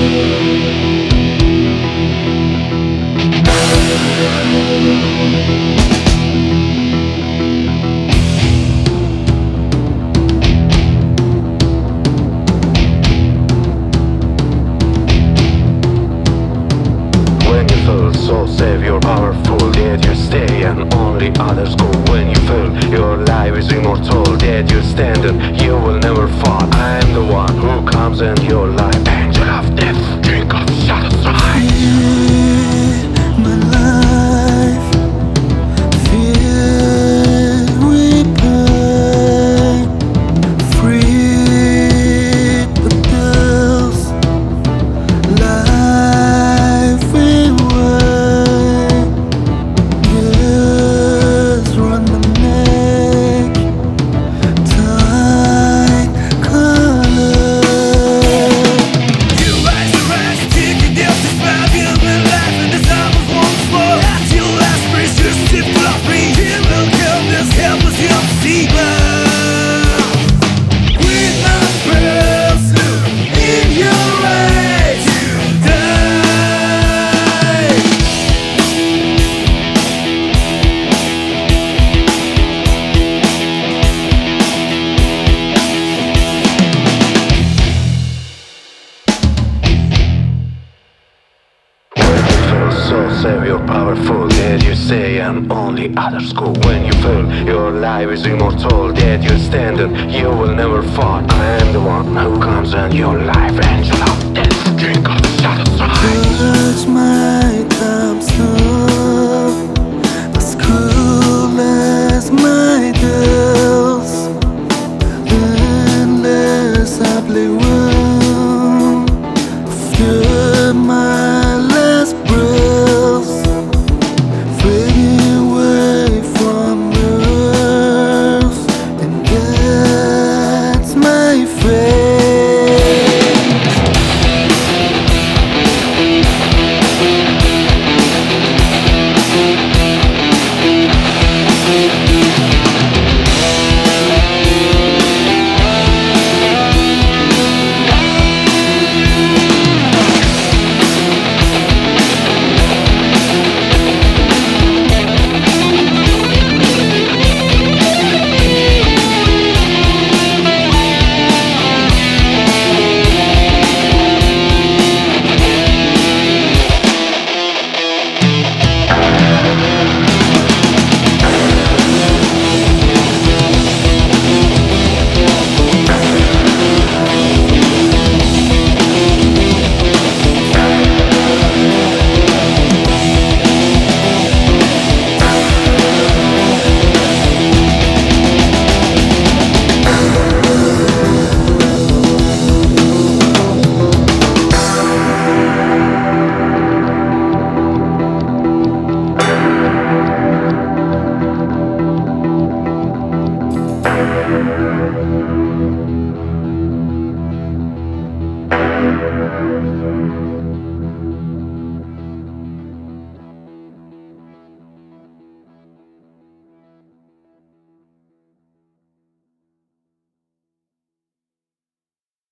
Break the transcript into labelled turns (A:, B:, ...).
A: So save your powerful, yet you stay and only others go. When you feel your life is immortal, yet you stand and you will never fall. I am the one who comes in your life, angel of death, drink of shadows rise.
B: My life filled with pain, freed but those life in way. Years run my neck, tight color.
C: You raise your hands, taking down the smile, human life, and the time was once more. At your last breath, you still love me. Here will come this helpless young seaman. With my breath in your eyes, you die.
A: So save your powerful, yet you stay and only others go. When you feel your life is immortal, yet you stand and you will never fall. I am the one who comes in your life, angel of death, drink of shadows rise.
B: Touch my tombstone, as cool as my death.